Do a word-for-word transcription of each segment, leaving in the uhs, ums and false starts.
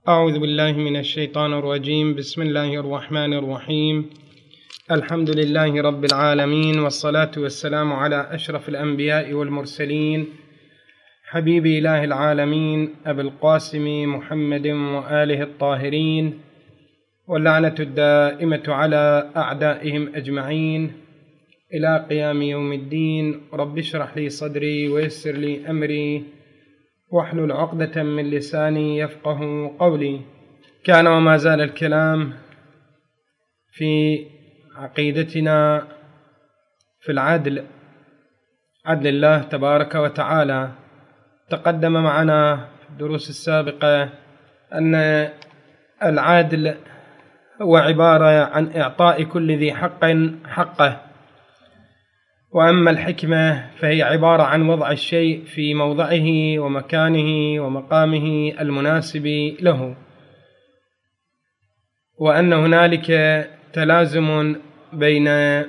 أعوذ بالله من الشيطان الرجيم. بسم الله الرحمن الرحيم. الحمد لله رب العالمين، والصلاة والسلام على أشرف الأنبياء والمرسلين، حبيب إله العالمين أبي القاسم محمد وآله الطاهرين، واللعنة الدائمة على أعدائهم أجمعين إلى قيام يوم الدين. رب اشرح لي صدري ويسر لي أمري واحلل عقدة من لساني يفقه قولي. كان وما زال الكلام في عقيدتنا في العدل، عدل الله تبارك وتعالى. تقدم معنا في الدروس السابقة أن العدل هو عبارة عن إعطاء كل ذي حق حقه، وأما الحكمة فهي عبارة عن وضع الشيء في موضعه ومكانه ومقامه المناسب له، وأن هنالك تلازم بين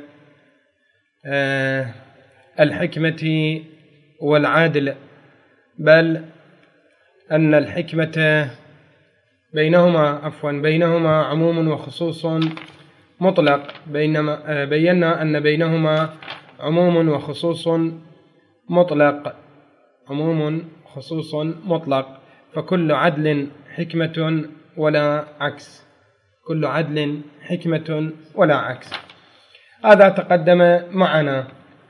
الحكمة والعدل، بل أن الحكمة بينهما عفوا بينهما عموم وخصوص مطلق، بينما بينا أن بينهما عموم وخصوص مطلق عموم خصوص مطلق فكل عدل حكمة ولا عكس، كل عدل حكمة ولا عكس. هذا تقدم معنا.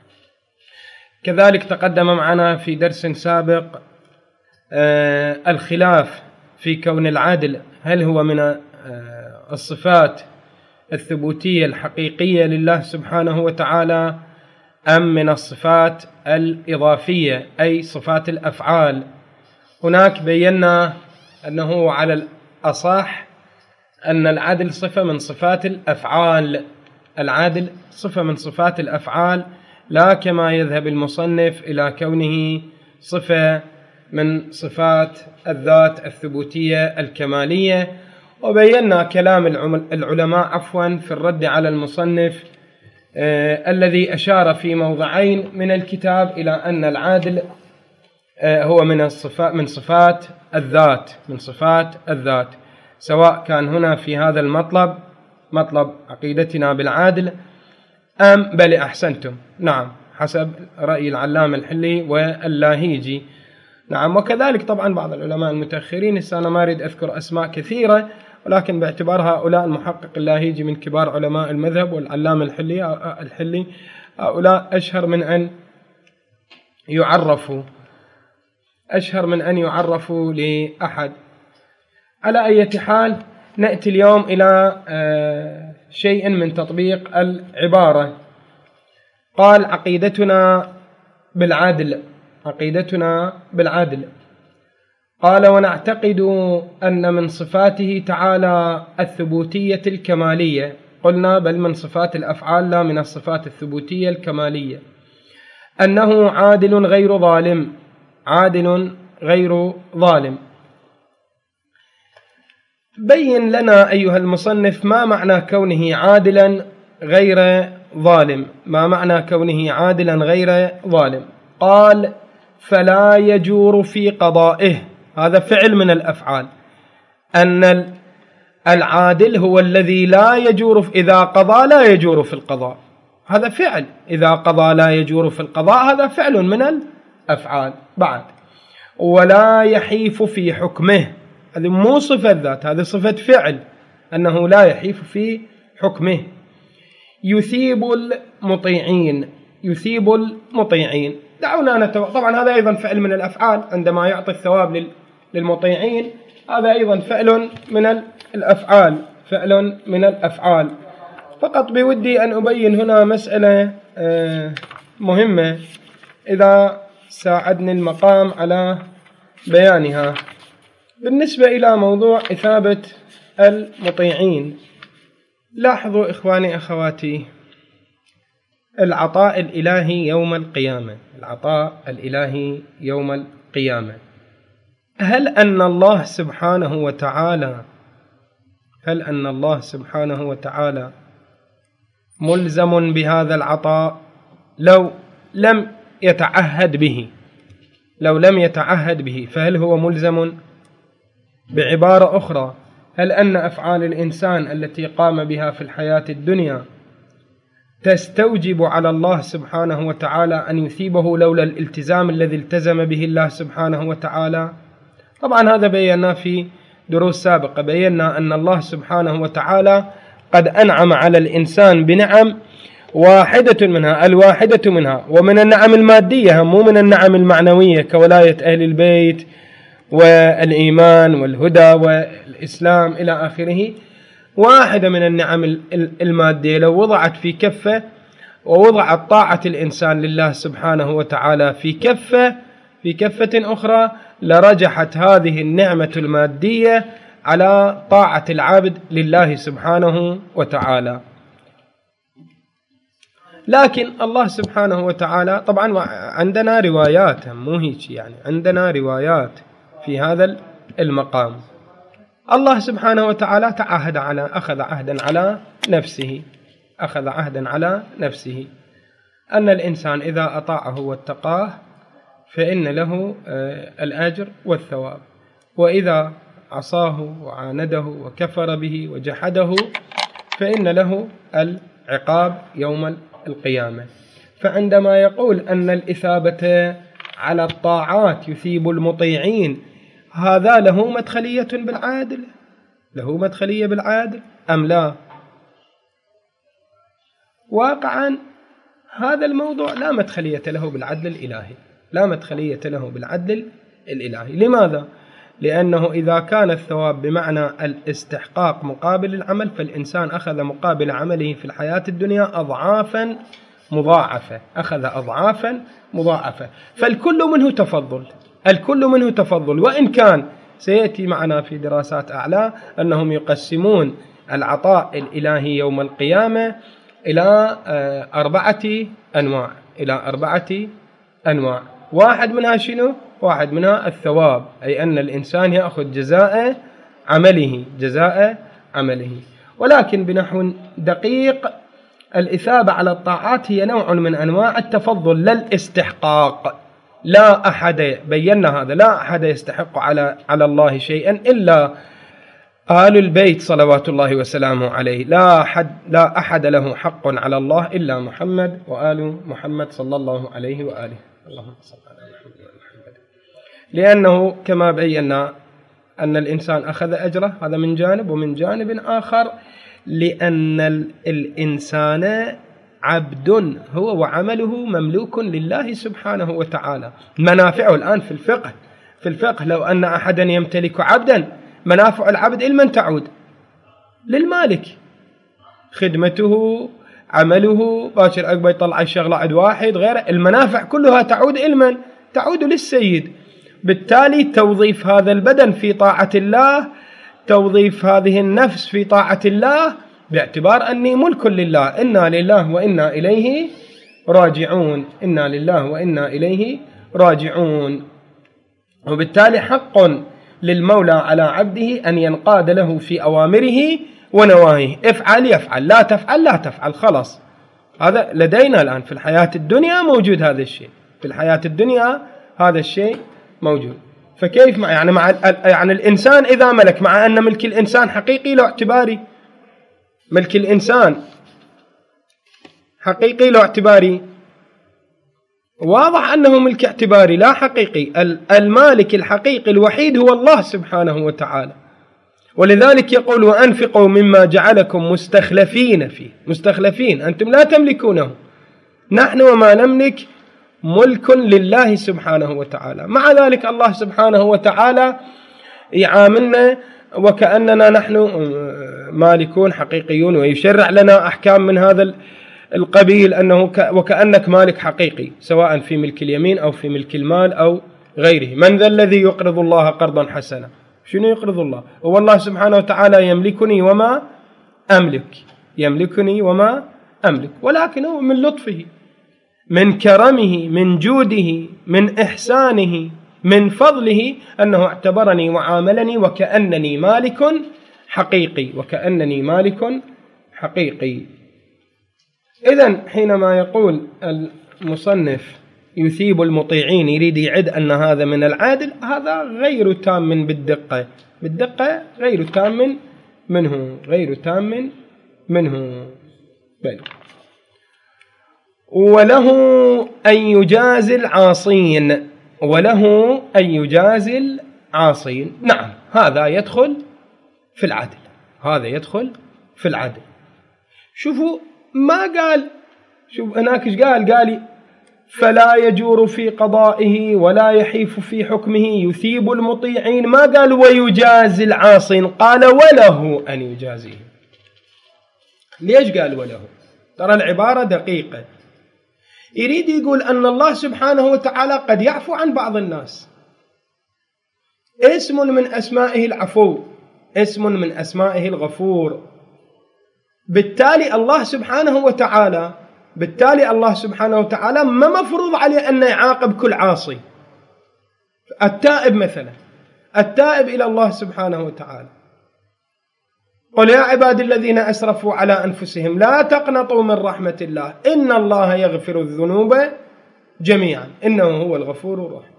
كذلك تقدم معنا في درس سابق آه الخلاف في كون العدل هل هو من آه الصفات الثبوتية الحقيقية لله سبحانه وتعالى أم من الصفات الإضافية أي صفات الأفعال. هناك بينا أنه على الأصح أن العدل صفة من صفات الأفعال، العدل صفة من صفات الأفعال، لا كما يذهب المصنف إلى كونه صفة من صفات الذات الثبوتية الكمالية. وبينا كلام العلماء عفوا في الرد على المصنف آه الذي أشار في موضعين من الكتاب إلى أن العدل آه هو من الصفات من صفات الذات من صفات الذات سواء كان هنا في هذا المطلب مطلب عقيدتنا بالعدل أم بل أحسنتم، نعم، حسب رأي العلامة الحلي واللاهيجي، نعم. وكذلك طبعا بعض العلماء المتأخرين، أنا ما أريد أذكر أسماء كثيرة، ولكن باعتبار هؤلاء المحقق اللاهيجي من كبار علماء المذهب والعلامة الحلي الحلي هؤلاء أشهر من أن يعرفوا أشهر من أن يعرفوا لأحد. على أي حال نأتي اليوم إلى شيء من تطبيق العبارة. قال عقيدتنا بالعدل عقيدتنا بالعدل قال ونعتقد أن من صفاته تعالى الثبوتية الكمالية. قلنا بل من صفات الأفعال لا من الصفات الثبوتية الكمالية، أنه عادل غير ظالم عادل غير ظالم. بين لنا أيها المصنف ما معنى كونه عادلا غير ظالم ما معنى كونه عادلا غير ظالم. قال فلا يجور في قضائه، هذا فعل من الأفعال، أن العادل هو الذي لا يجور إذا قضى لا يجور في القضاء، هذا فعل، إذا قضى لا يجور في القضاء هذا فعل من الأفعال. بعد ولا يحيف في حكمه، هذه مو صفة ذات، هذه صفة فعل، أنه لا يحيف في حكمه. يثيب المطيعين يثيب المطيعين دعونا نتو... طبعا هذا أيضا فعل من الأفعال، عندما يعطي الثواب للمطيعين هذا أيضا فعل من الأفعال فعل من الأفعال. فقط بودي أن أبين هنا مسألة مهمة إذا ساعدني المقام على بيانها بالنسبة إلى موضوع إثابة المطيعين. لاحظوا إخواني أخواتي العطاء الإلهي يوم القيامة العطاء الإلهي يوم القيامة هل أن الله سبحانه وتعالى هل أن الله سبحانه وتعالى ملزم بهذا العطاء لو لم يتعهد به لو لم يتعهد به فهل هو ملزم؟ بعبارة أخرى، هل أن أفعال الإنسان التي قام بها في الحياة الدنيا تستوجب على الله سبحانه وتعالى أن يثيبه لولا الالتزام الذي التزم به الله سبحانه وتعالى؟ طبعا هذا بينا في دروس سابقة، بينا أن الله سبحانه وتعالى قد أنعم على الإنسان بنعم واحدة منها الواحدة منها، ومن النعم المادية مو من النعم المعنوية كولاية أهل البيت والإيمان والهدى والإسلام إلى آخره. واحدة من النعم المادية لو وضعت في كفة ووضعت طاعة الإنسان لله سبحانه وتعالى في كفة في كفة أخرى لرجحت هذه النعمة المادية على طاعة العبد لله سبحانه وتعالى. لكن الله سبحانه وتعالى طبعا عندنا روايات، مو هيك يعني، عندنا روايات في هذا المقام. الله سبحانه وتعالى تعاهد على أخذ عهدا على نفسه أخذ عهدا على نفسه أن الإنسان إذا أطاعه واتقاه فإن له الأجر والثواب، وإذا عصاه وعانده وكفر به وجحده فإن له العقاب يوم القيامة. فعندما يقول أن الإثابة على الطاعات يثيب المطيعين، هذا له مدخلية بالعادل له مدخلية بالعادل أم لا؟ واقعا هذا الموضوع لا مدخلية له بالعدل الإلهي لا مدخلية له بالعدل الإلهي. لماذا؟ لأنه إذا كان الثواب بمعنى الاستحقاق مقابل العمل، فالإنسان أخذ مقابل عمله في الحياة الدنيا أضعافا مضاعفة أخذ أضعافا مضاعفة فالكل منه تفضل الكل منه تفضل وإن كان سيأتي معنا في دراسات أعلى أنهم يقسمون العطاء الإلهي يوم القيامة إلى أربعة أنواع إلى أربعة أنواع واحد منها شنو؟ واحد منها الثواب، أي أن الإنسان يأخذ جزاء عمله جزاء عمله ولكن بنحو دقيق الإثابة على الطاعات هي نوع من أنواع التفضل لا الاستحقاق. لا أحد بينا هذا لا أحد يستحق على على الله شيئا إلا آل البيت صلوات الله وسلامه عليه. لا أحد لا أحد له حق على الله إلا محمد وآل محمد صلى الله عليه وآله. اللهم صل على محمد وآل محمد. لأنه كما بينا أن الإنسان أخذ أجره، هذا من جانب، ومن جانب آخر لأن الإنسان عبد هو وعمله مملوك لله سبحانه وتعالى. منافعه الآن في الفقه في الفقه لو أن أحدا يمتلك عبدا، منافع العبد لمن تعود؟ للمالك، خدمته عمله باكر أقبل يطلع الشغلة عند واحد غيره، المنافع كلها تعود لمن؟ تعود للسيد. بالتالي توظيف هذا البدن في طاعة الله، توظيف هذه النفس في طاعة الله، باعتبار أني ملك لله، إنا لله وإنا إليه راجعون إنا لله وإنا إليه راجعون. وبالتالي حق للمولى على عبده أن ينقاد له في أوامره ونواهيه، افعل يفعل، لا تفعل لا تفعل، خلاص. هذا لدينا الآن في الحياة الدنيا موجود، هذا الشيء في الحياة الدنيا هذا الشيء موجود. فكيف مع يعني مع يعني الإنسان إذا ملك، مع أن ملك الإنسان حقيقي له اعتباري، ملك الإنسان حقيقي له اعتباري، واضح أنه ملك اعتباري لا حقيقي. المالك الحقيقي الوحيد هو الله سبحانه وتعالى. ولذلك يقول وأنفقوا مما جعلكم مستخلفين فيه، مستخلفين، أنتم لا تملكونه، نحن وما نملك ملك لله سبحانه وتعالى. مع ذلك الله سبحانه وتعالى يعاملنا وكأننا نحن مالكون حقيقيون، ويشرع لنا أحكام من هذا القبيل، أنه وكأنك مالك حقيقي سواء في ملك اليمين أو في ملك المال أو غيره. من ذا الذي يقرض الله قرضا حسنا؟ شنو يقرض الله؟ هو الله سبحانه وتعالى يملكني وما أملك، يملكني وما أملك، ولكنه من لطفه، من كرمه، من جوده، من إحسانه، من فضله، أنه اعتبرني وعاملني وكأنني مالك حقيقي وكأنني مالك حقيقي. إذن حينما يقول المصنف يثيب المطيعين، يريد يعد أن هذا من العدل، هذا غير تام بالدقة، بالدقة غير تام منه، غير تام منه. بل وله أن يجازي العاصين، وله أن يجازي العاصين. نعم، هذا يدخل في العدل، هذا يدخل في العدل. شوفوا ما قال، شوف هناك ايش قال، قال فلا يجور في قضائه ولا يحيف في حكمه يثيب المطيعين، ما قال ويجازي العاصين، قال وله أن يجازيه. ليش قال وله؟ ترى العبارة دقيقة، يريد يقول أن الله سبحانه وتعالى قد يعفو عن بعض الناس، اسم من أسمائه العفو، اسم من أسمائه الغفور. بالتالي الله سبحانه وتعالى بالتالي الله سبحانه وتعالى ما مفروض عليه أن يعاقب كل عاصي. التائب مثلا، التائب إلى الله سبحانه وتعالى، قل يا عباد الذين أسرفوا على أنفسهم لا تقنطوا من رحمة الله إن الله يغفر الذنوب جميعا إنه هو الغفور الرحيم.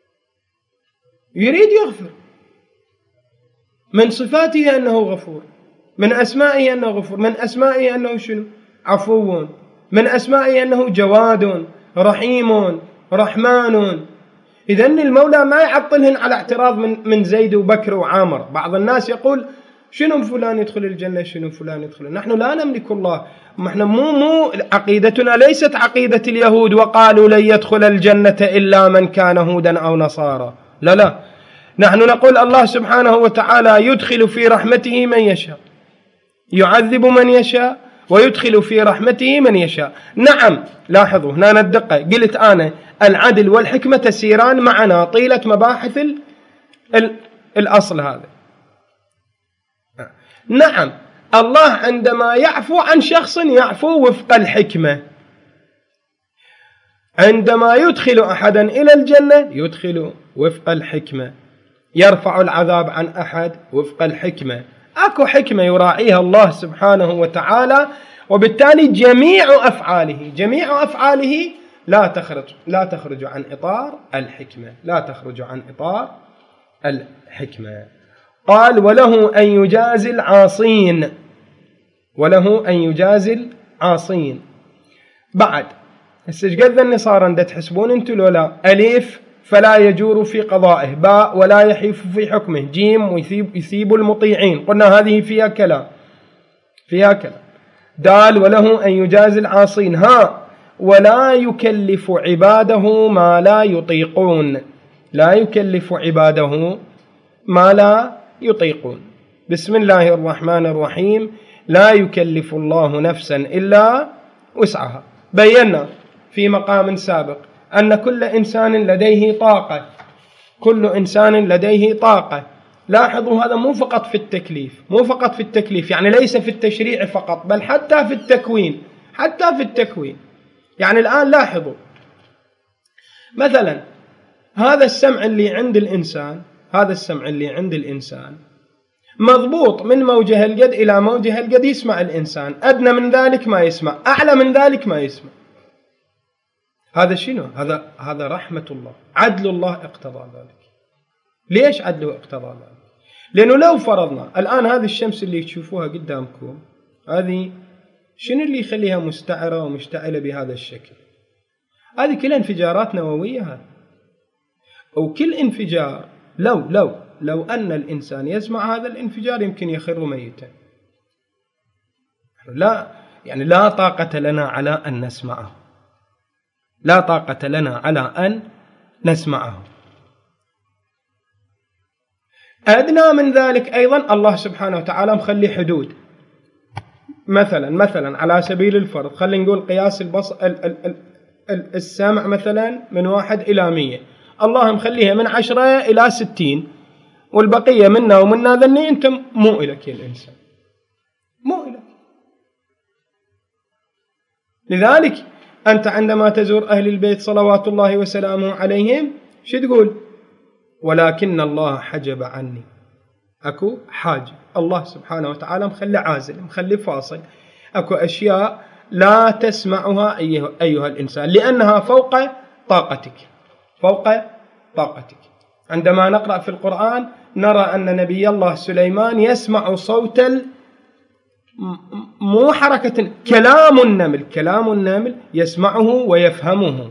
يريد يغفر، من صفاته أنه غفور، من أسمائه أنه غفور، من أسمائه أنه شنو؟ عفو، من أسمائه أنه جواد رحيم رحمن. إذن المولى ما يعطلهن على اعتراض من من زيد وبكر وعامر. بعض الناس يقول شنو فلان يدخل الجنة، شنو فلان يدخل. نحن لا نملك الله، نحن مو مو عقيدتنا ليست عقيدة اليهود وقالوا لن يدخل الجنة إلا من كان هودا أو نصارى. لا لا، نحن نقول الله سبحانه وتعالى يدخل في رحمته من يشاء، يعذب من يشاء، ويدخل في رحمته من يشاء. نعم، لاحظوا هنا الدقة، قلت أنا العدل والحكمة تسيران معنا طيلة مباحث ال ال الأصل هذا. نعم، الله عندما يعفو عن شخص يعفو وفق الحكمة، عندما يدخل أحدا إلى الجنة يدخل وفق الحكمة، يرفع العذاب عن أحد وفق الحكمة. أكو حكمة يراعيها الله سبحانه وتعالى، وبالتالي جميع أفعاله جميع أفعاله لا تخرج لا تخرج عن إطار الحكمة، لا تخرج عن إطار الحكمة. قال وله أن يجازي العاصين، وله أن يجازي العاصين. بعد هسه ايش قد ذني صار عند تحسبون انتم لو لا؟ ألف فلا يجور في قضائه، باء ولا يحيف في حكمه، جيم ويثيب يثيب المطيعين، قلنا هذه فيها كلام فيها كلام. دال وله أن يجازي العاصين. ها ولا يكلف عباده ما لا يطيقون، لا يكلف عباده ما لا يطيقون. بسم الله الرحمن الرحيم. لا يكلف الله نفسا إلا وسعها. بينا في مقام سابق أن كل إنسان لديه طاقة، كل إنسان لديه طاقة. لاحظوا هذا مو فقط في التكليف، مو فقط في التكليف، يعني ليس في التشريع فقط، بل حتى في التكوين، حتى في التكوين. يعني الآن لاحظوا مثلا هذا السمع اللي عند الإنسان، هذا السمع اللي عند الإنسان مضبوط من موجه القد إلى موجه القد، يسمع الإنسان، أدنى من ذلك ما يسمع، أعلى من ذلك ما يسمع. هذا شنو؟ هذا هذا رحمة الله، عدل الله اقتضى ذلك. ليش عدله اقتضى ذلك؟ لأنه لو فرضنا الآن هذه الشمس اللي تشوفوها قدامكم، هذه شنو اللي يخليها مستعرة ومشتعلة بهذا الشكل؟ هذه كلها انفجارات نووية. هذه وكل انفجار لو لو لو أن الإنسان يسمع هذا الانفجار يمكن يخر ميتا. لا يعني لا طاقة لنا على أن نسمعه، لا طاقة لنا على أن نسمعه. أدنى من ذلك أيضا الله سبحانه وتعالى مخلي حدود، مثلا مثلا على سبيل الفرض خلينا نقول قياس البص ال ال ال ال السمع مثلا من واحد إلى مية، الله مخليها من عشرة إلى ستين، والبقية منا ومنا ذني أنت مو إلك يا الإنسان، مو إلك. لذلك أنت عندما تزور أهل البيت صلوات الله وسلامه عليهم شو تقول؟ ولكن الله حجب عني. أكو حاجب، الله سبحانه وتعالى مخلي عازل، مخلي فاصل، أكو أشياء لا تسمعها أيها, أيها الإنسان لأنها فوق طاقتك، فوق طاقتك. عندما نقرأ في القرآن نرى أن نبي الله سليمان يسمع صوت ال... مو حركة، كلام النمل، كلام النمل يسمعه ويفهمه،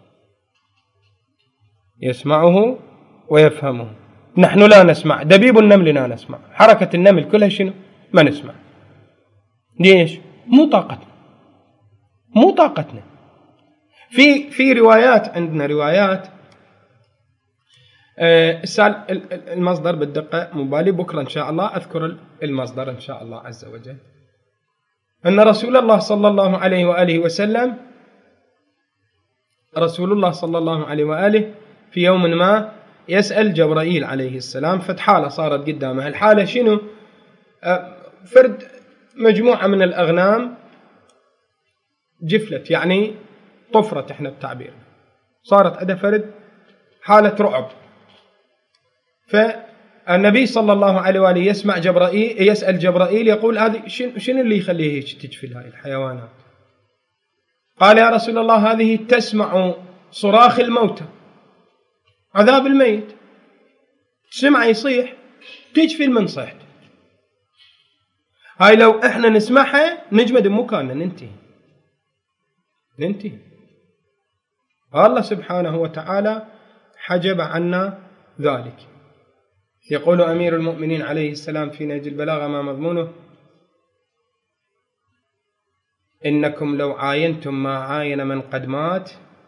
يسمعه ويفهمه. نحن لا نسمع، دبيب النمل لا نسمع، حركة النمل كلها شنو؟ ما نسمع. ليش؟ مو طاقتنا، مو طاقتنا. في في روايات، عندنا روايات، آه المصدر بالدقة مبالي، بكرة إن شاء الله أذكر المصدر إن شاء الله عز وجل، أن رسول الله صلى الله عليه وآله وسلم، رسول الله صلى الله عليه وآله في يوم ما يسأل جبرائيل عليه السلام، فحالة صارت قدامه. الحالة شنو؟ آه فرد مجموعة من الأغنام جفلت، يعني طفرت احنا التعبير، صارت عندها فرد حالة رعب. فالنبي صلى الله عليه وآله يسمع جبرائيل، يسأل جبرائيل يقول هذه شنو اللي يخليه هيك تجفل هاي الحيوانات؟ قال يا رسول الله هذه تسمع صراخ الموتى، عذاب الميت، تسمع يصيح تجفل من صيحته. هاي لو احنا نسمعها نجمد بمكاننا، ننتهي ننتهي. الله سبحانه وتعالى حجب عنا ذلك. يقول أمير المؤمنين عليه السلام في نهج البلاغة ما مضمونه: إنكم لو عاينتم ما عاين من قد مات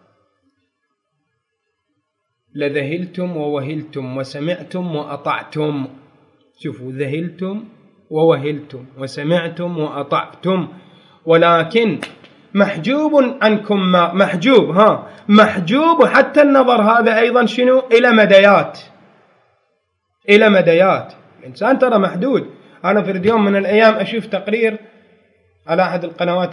لذهلتم ووهلتم وسمعتم وأطعتم. شوفوا، ذهلتم ووهلتم وسمعتم وأطعتم، ولكن محجوب عنكم ما محجوب ها محجوب. وحتى النظر هذا أيضا شنو؟ إلى مديات، إلى مديات. الإنسان ترى محدود. أنا في يوم من الأيام أشوف تقرير على أحد القنوات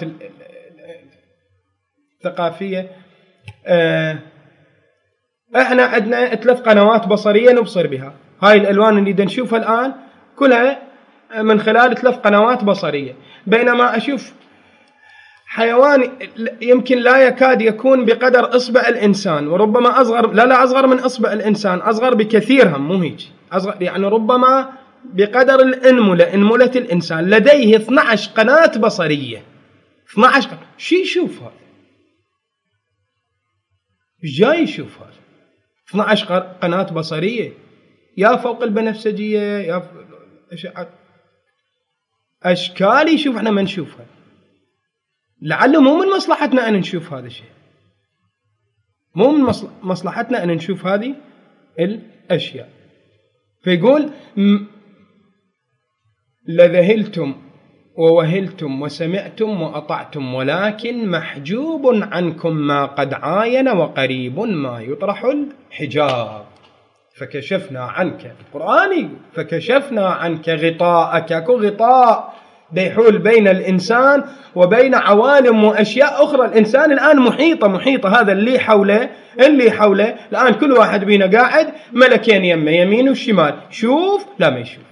الثقافية، آه احنا عندنا ثلاث قنوات بصرية نبصر بها. هاي الألوان اللي نشوفها الآن كلها من خلال ثلاث قنوات بصرية، بينما أشوف حيوان يمكن لا يكاد يكون بقدر إصبع الإنسان، وربما أصغر، لا لا أصغر من إصبع الإنسان، أصغر بكثير، هم مو هيك أصغر، يعني ربما بقدر الأنملة، أنملة الإنسان، لديه اثنتي عشرة قناة بصرية. اثنتي عشرة قناة. شي يشوف هذا؟ ايش جاي يشوف هذا؟ اثنتي عشرة قناة بصرية، يا فوق البنفسجية يا أشكال يشوف احنا ما نشوفها. لعله مو من مصلحتنا أن نشوف هذا الشيء، مو من مصلحتنا أن نشوف هذه الأشياء. فيقول لذهلتم ووهلتم وسمعتم وأطعتم، ولكن محجوب عنكم ما قد عاين وقريب ما يطرح الحجاب. فكشفنا عنك، القرآن فكشفنا عنك غطاءك، اكو غطاء يحول بين الإنسان وبين عوالم وأشياء أخرى. الإنسان الآن محيطة محيطة هذا اللي حوله اللي حوله الآن كل واحد بينا قاعد ملكين يمه، يمين والشمال، شوف لا ما يشوف.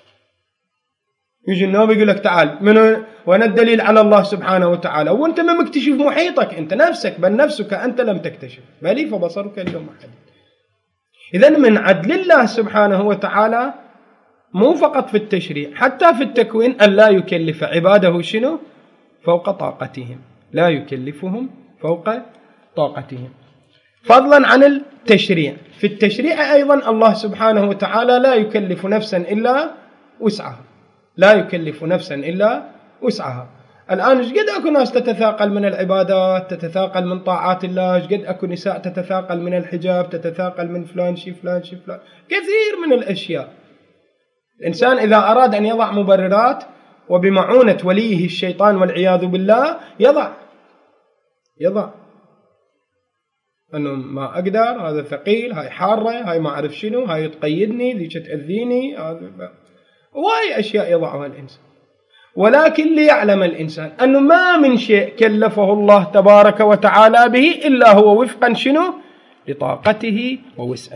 يجي النبي يقول لك تعال من وين الدليل على الله سبحانه وتعالى؟ وانت ما مكتشف محيطك انت نفسك، بل نفسك انت لم تكتشف، بل فبصرك اليوم حديد. اذا من عدل الله سبحانه وتعالى مو فقط في التشريع، حتى في التكوين، أن لا يكلف عباده شنو؟ فوق طاقتهم، لا يكلفهم فوق طاقتهم. فضلا عن التشريع، في التشريع أيضا الله سبحانه وتعالى لا يكلف نفسا إلا وسعها، لا يكلف نفسا إلا وسعها. الآن ايش قد أكو ناس تتثاقل من العبادات، تتثاقل من طاعات الله، ايش قد أكو نساء تتثاقل من الحجاب، تتثاقل من فلان شي فلان شي فلان، كثير من الأشياء. الإنسان إذا أراد أن يضع مبررات وبمعونة وليه الشيطان والعياذ بالله يضع يضع أنه ما أقدر، هذا ثقيل، هاي حارة، هاي ما أعرف شنو، هاي تقيدني، ذيك تأذيني، هذا واي أشياء يضعها الإنسان. ولكن ليعلم الإنسان أنه ما من شيء كلفه الله تبارك وتعالى به إلا هو وفقا شنو؟ لطاقته ووسعه،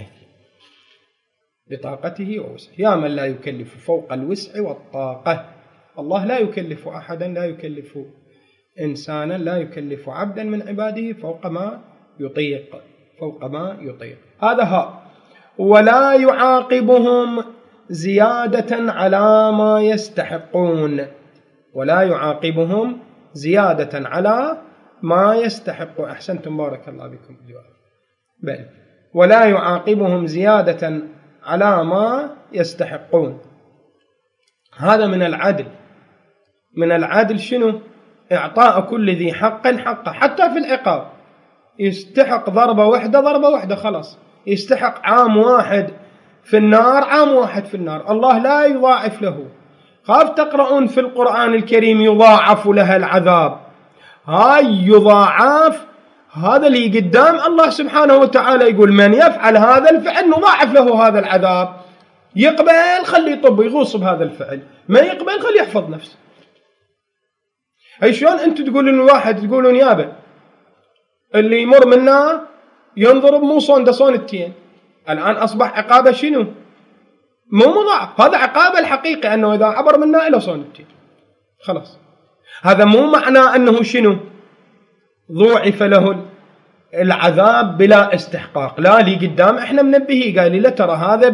بطاقته ووسعه. يا من لا يكلف فوق الوسع والطاقة. الله لا يكلف أحدا، لا يكلف إنسانا، لا يكلف عبدا من عباده فوق ما يطيق. فوق ما يطيق. هذا ها. ولا يعاقبهم زيادة على ما يستحقون، ولا يعاقبهم زيادة على ما يستحقون. أحسنتم بارك الله بكم الجواب. بل ولا يعاقبهم زيادة على ما يستحقون. هذا من العدل. من العدل شنو؟ إعطاء كل ذي حق حقه، حتى في العقاب. يستحق ضربة واحدة ضربة واحدة خلاص، يستحق عام واحد في النار عام واحد في النار، الله لا يضاعف له. خاف تقرؤون في القرآن الكريم يضاعف لها العذاب، هاي يضاعف، هذا اللي قدام الله سبحانه وتعالى يقول من يفعل هذا الفعل نضاعف له هذا العذاب. يقبل خليه يطب يغوص بهذا الفعل، ما يقبل خليه يحفظ نفسه. أي شلون أنتم تقولون واحد تقولون يابا اللي يمر منا ينضرب مو صون ده صونتين، الآن أصبح عقابه شنو؟ مو مضاعف، هذا عقابه الحقيقي أنه إذا عبر منا إلى صونتين خلاص. هذا مو معناه أنه شنو؟ ضوعف له العذاب بلا استحقاق، لا. لي قدام إحنا منبهي قال لي لا ترى هذا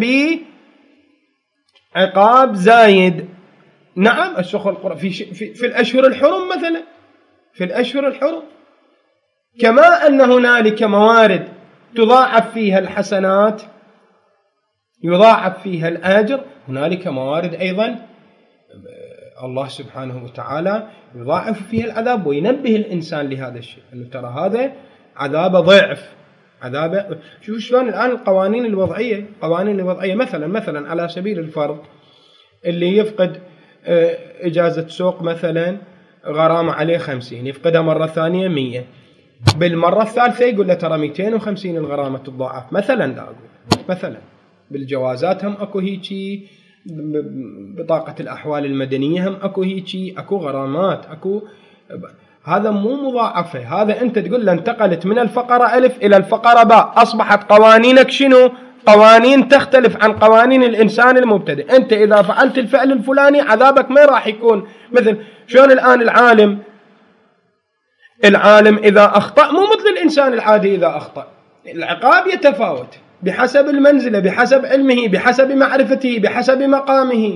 بعقاب زايد. نعم الشيخ القرآن في, في, في الأشهر الحرم مثلا، في الأشهر الحرم كما أن هنالك موارد تضاعف فيها الحسنات يضاعف فيها الأجر، هنالك موارد أيضا الله سبحانه وتعالى يضاعف فيها العذاب وينبه الإنسان لهذا الشيء، أنه ترى هذا عذاب ضعف عذاب. شوف شلون الآن القوانين الوضعية، قوانين الوضعية مثلا مثلا على سبيل الفرض اللي يفقد إجازة سوق مثلا غرامة عليه خمسين، يفقدها مرة ثانية مية، بالمرة الثالثة يقول له ترى مئتين وخمسين الغرامة تضاعف مثلا. لا أقول مثلا بالجوازات هم أكو هيجي، بطاقة الأحوال المدنية هم أكو هيجي، أكو غرامات أكو. هذا مو مضاعفة، هذا أنت تقول له انتقلت من الفقرة ألف إلى الفقرة باء، أصبحت قوانينك شنو؟ قوانين تختلف عن قوانين الإنسان المبتدئ. أنت إذا فعلت الفعل الفلاني عذابك ما راح يكون مثل شلون الآن العالم العالم إذا أخطأ مو مثل الإنسان العادي إذا أخطأ، العقاب يتفاوت بحسب المنزلة، بحسب علمه، بحسب معرفته، بحسب مقامه.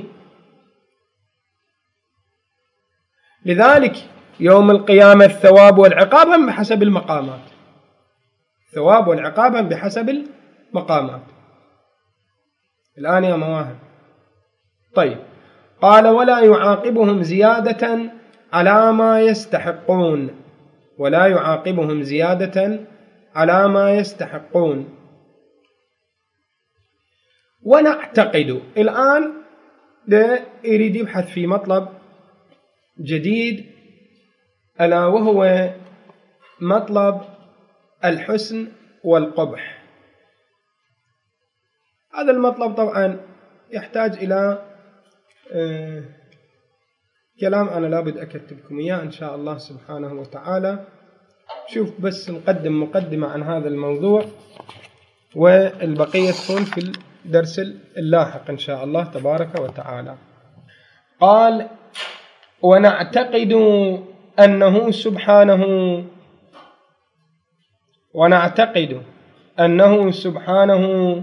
لذلك يوم القيامة الثواب والعقاب هم بحسب المقامات، الثواب والعقاب هم بحسب المقامات. الآن يا مواهب طيب قال ولا يعاقبهم زيادة على ما يستحقون، ولا يعاقبهم زيادة على ما يستحقون. ونعتقد الآن يريد يبحث في مطلب جديد ألا وهو مطلب الحسن والقبح. هذا المطلب طبعا يحتاج إلى آه كلام أنا لابد أكتبكم إياه إن شاء الله سبحانه وتعالى. شوف بس نقدم مقدمة عن هذا الموضوع والبقية تكون في الدرس اللاحق إن شاء الله تبارك وتعالى. قال ونعتقد أنه سبحانه ونعتقد أنه سبحانه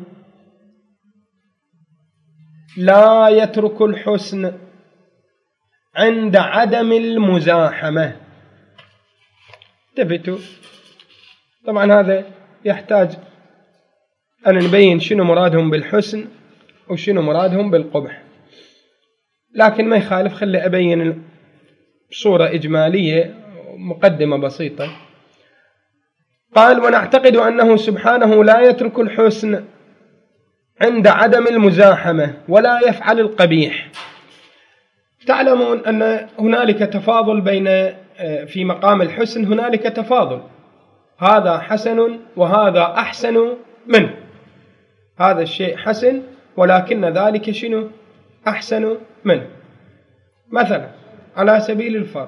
لا يترك الحسن عند عدم المزاحمة. انتبهوا طبعا هذا يحتاج أن نبين شنو مرادهم بالحسن وشنو مرادهم بالقبح، لكن ما يخالف خلي أبين بصورة إجمالية مقدمة بسيطة. قال ونعتقد أنه سبحانه لا يترك الحسن عند عدم المزاحمة ولا يفعل القبيح. تعلمون أن هنالك تفاضل بين في مقام الحسن، هنالك تفاضل، هذا حسن وهذا أحسن منه، هذا الشيء حسن ولكن ذلك شنو؟ أحسن منه. مثلا على سبيل الفرض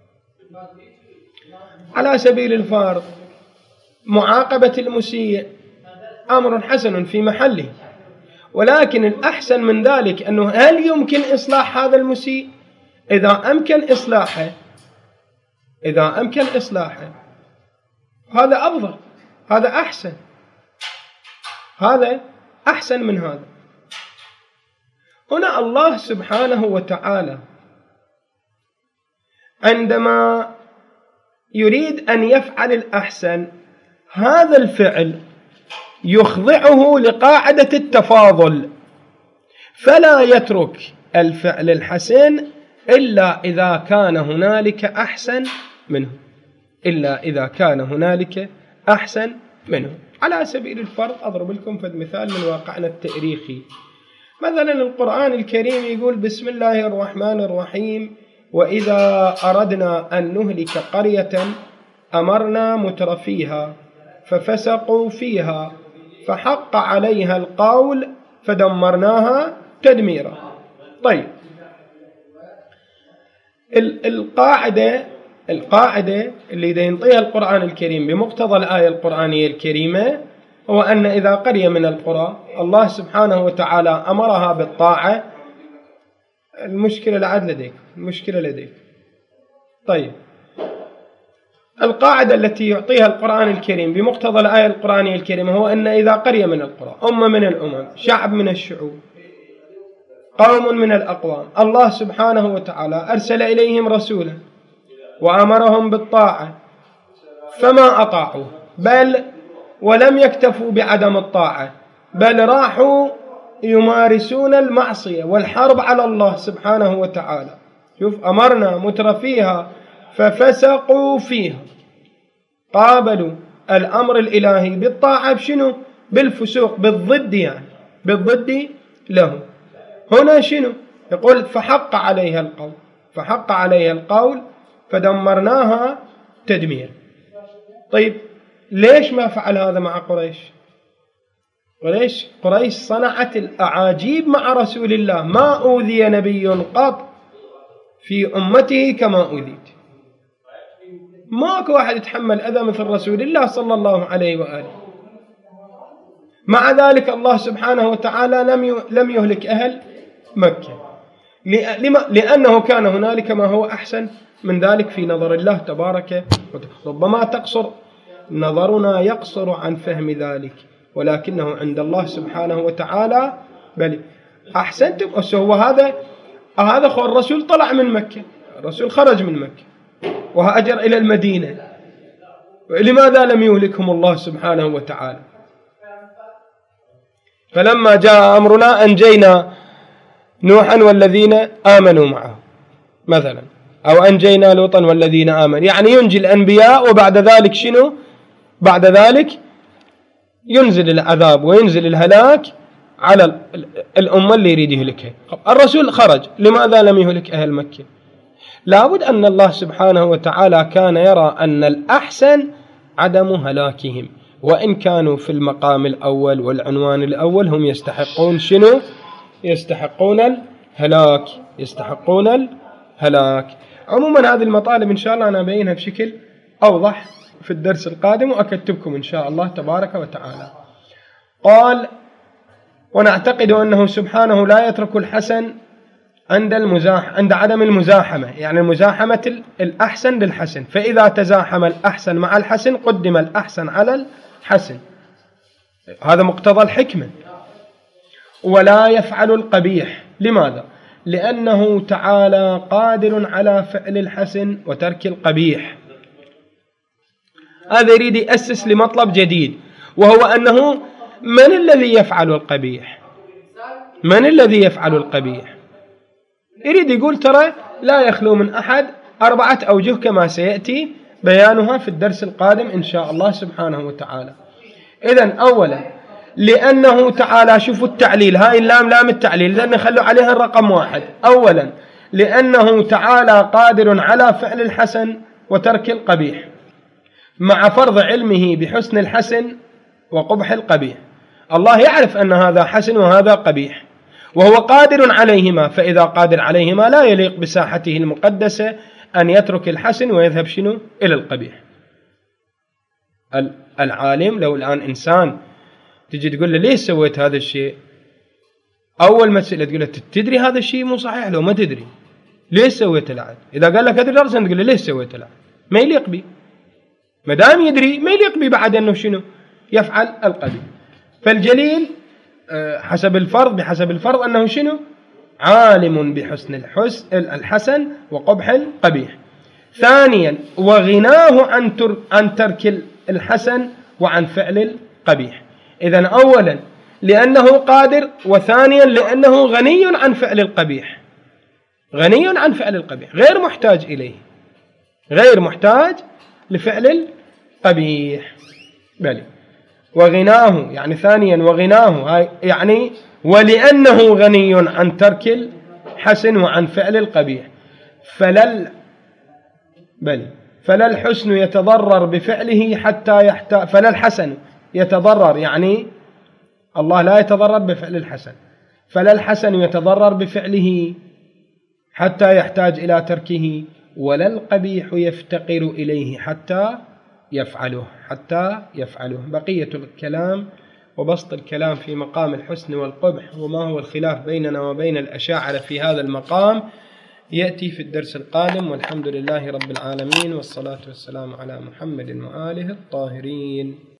على سبيل الفرض معاقبة المسيء أمر حسن في محله، ولكن الأحسن من ذلك أنه هل يمكن إصلاح هذا المسيء؟ إذا أمكن إصلاحه إذا أمكن إصلاحه هذا أفضل، هذا أحسن. هذا أحسن من هذا. هنا الله سبحانه وتعالى عندما يريد أن يفعل الأحسن، هذا الفعل يخضعه لقاعدة التفاضل، فلا يترك الفعل الحسن إلا إذا كان هنالك أحسن منه، إلا إذا كان هنالك أحسن منه. على سبيل الفرض أضرب لكم فد مثال من واقعنا التاريخي. مثلا القرآن الكريم يقول بسم الله الرحمن الرحيم: وإذا أردنا أن نهلك قرية أمرنا مترفيها ففسقوا فيها فحق عليها القول فدمرناها تدميرا. طيب، القاعدة القاعدة اللي ينطيها القرآن الكريم بمقتضى الآية القرآنية الكريمة هو أن إذا قرية من القرى الله سبحانه وتعالى أمرها بالطاعة، المشكلة العدل لديك، المشكلة لديك. طيب، القاعدة التي يعطيها القرآن الكريم بمقتضى الآية القرآنية الكريمة هو أن إذا قرية من القرى، أمة من الأمم، شعب من الشعوب، قوم من الأقوام، الله سبحانه وتعالى أرسل إليهم رسولا وأمرهم بالطاعة فما أطاعوا، بل ولم يكتفوا بعدم الطاعة، بل راحوا يمارسون المعصية والحرب على الله سبحانه وتعالى. شوف، أمرنا مترفيها ففسقوا فيها، قابلوا الأمر الإلهي بالطاعة بشنو؟ بالفسوق، بالضد، يعني بالضد له. هنا شنو يقول؟ فحق عليها القول، فحق عليها القول فدمرناها تدمير. طيب، ليش ما فعل هذا مع قريش؟ قريش قريش صنعت الأعاجيب مع رسول الله، ما أوذي نبي قط في أمته كما أوذيت. ماكو واحد يتحمل أذى مثل رسول الله صلى الله عليه وآله. مع ذلك الله سبحانه وتعالى لم لم يهلك أهل مكة، لأنه كان هنالك ما هو أحسن من ذلك في نظر الله تبارك وتعالى. ربما تقصر نظرنا، يقصر عن فهم ذلك، ولكنه عند الله سبحانه وتعالى بل أحسنتم. هو هذا هذا خو الرسول طلع من مكة، الرسول خرج من مكة وهاجر إلى المدينة، لماذا لم يهلكهم الله سبحانه وتعالى؟ فلما جاء أمرنا أنجينا نوحا والذين آمنوا معه مثلا، أو أنجينا لوطا والذين آمنوا، يعني ينجي الأنبياء وبعد ذلك شنو؟ بعد ذلك ينزل العذاب وينزل الهلاك على الأمة اللي يريد يهلكها. الرسول خرج، لماذا لم يهلك أهل مكة؟ لابد أن الله سبحانه وتعالى كان يرى أن الأحسن عدم هلاكهم، وإن كانوا في المقام الأول والعنوان الأول هم يستحقون شنو؟ يستحقون الهلاك، يستحقون الهلاك. عموما هذه المطالب إن شاء الله أنا أبينها بشكل أوضح في الدرس القادم وأكتبكم إن شاء الله تبارك وتعالى. قال: ونعتقد أنه سبحانه لا يترك الحسن عند المزاح عند عدم المزاحمة، يعني المزاحمة الأحسن للحسن، فإذا تزاحم الأحسن مع الحسن قدم الأحسن على الحسن، هذا مقتضى الحكمة. ولا يفعل القبيح، لماذا؟ لأنه تعالى قادر على فعل الحسن وترك القبيح. هذا يريد يأسس لمطلب جديد، وهو أنه من الذي يفعل القبيح؟ من الذي يفعل القبيح؟ يريد يقول ترى لا يخلو من أحد أربعة أوجه كما سيأتي بيانها في الدرس القادم إن شاء الله سبحانه وتعالى. إذن أولا لأنه تعالى، شوفوا التعليل، هاي اللام لام التعليل لأن خلوا عليها الرقم واحد. أولا لأنه تعالى قادر على فعل الحسن وترك القبيح، مع فرض علمه بحسن الحسن وقبح القبيح. الله يعرف أن هذا حسن وهذا قبيح، وهو قادر عليهما، فإذا قادر عليهما لا يليق بساحته المقدسة أن يترك الحسن ويذهب شنو؟ إلى القبيح. العالم لو الآن إنسان تجي تقول له ليش سويت هذا الشيء، أول ما تسأله تقول له تدري هذا الشيء مو صحيح، لو ما تدري ليش سويت العاد. إذا قال لك أدري درسا تقول له ليش سويت العاد، ما يليق بي، ما دام يدري ما يليق بي بعد أنه شنو؟ يفعل القبيح. فالجليل حسب الفرض بحسب الفرض أنه شنو؟ عالم بحسن الحسن الحسن وقبح القبيح. ثانيا وغناه عن عن ترك الحسن وعن فعل القبيح. إذن أولا لأنه قادر، وثانيا لأنه غني عن فعل القبيح، غني عن فعل القبيح، غير محتاج إليه، غير محتاج لفعل القبيح. بل وغناه يعني ثانيا وغناه يعني ولأنه غني عن ترك الحسن وعن فعل القبيح فلا بل فلا الحسن يتضرر بفعله حتى يحتاج، فلا الحسن يتضرر يعني الله لا يتضرر بفعل الحسن، فلا الحسن يتضرر بفعله حتى يحتاج إلى تركه، ولا القبيح يفتقر إليه حتى يفعله حتى يفعله. بقية الكلام وبسط الكلام في مقام الحسن والقبح وما هو الخلاف بيننا وبين الأشاعرة في هذا المقام يأتي في الدرس القادم، والحمد لله رب العالمين، والصلاة والسلام على محمد وآله الطاهرين.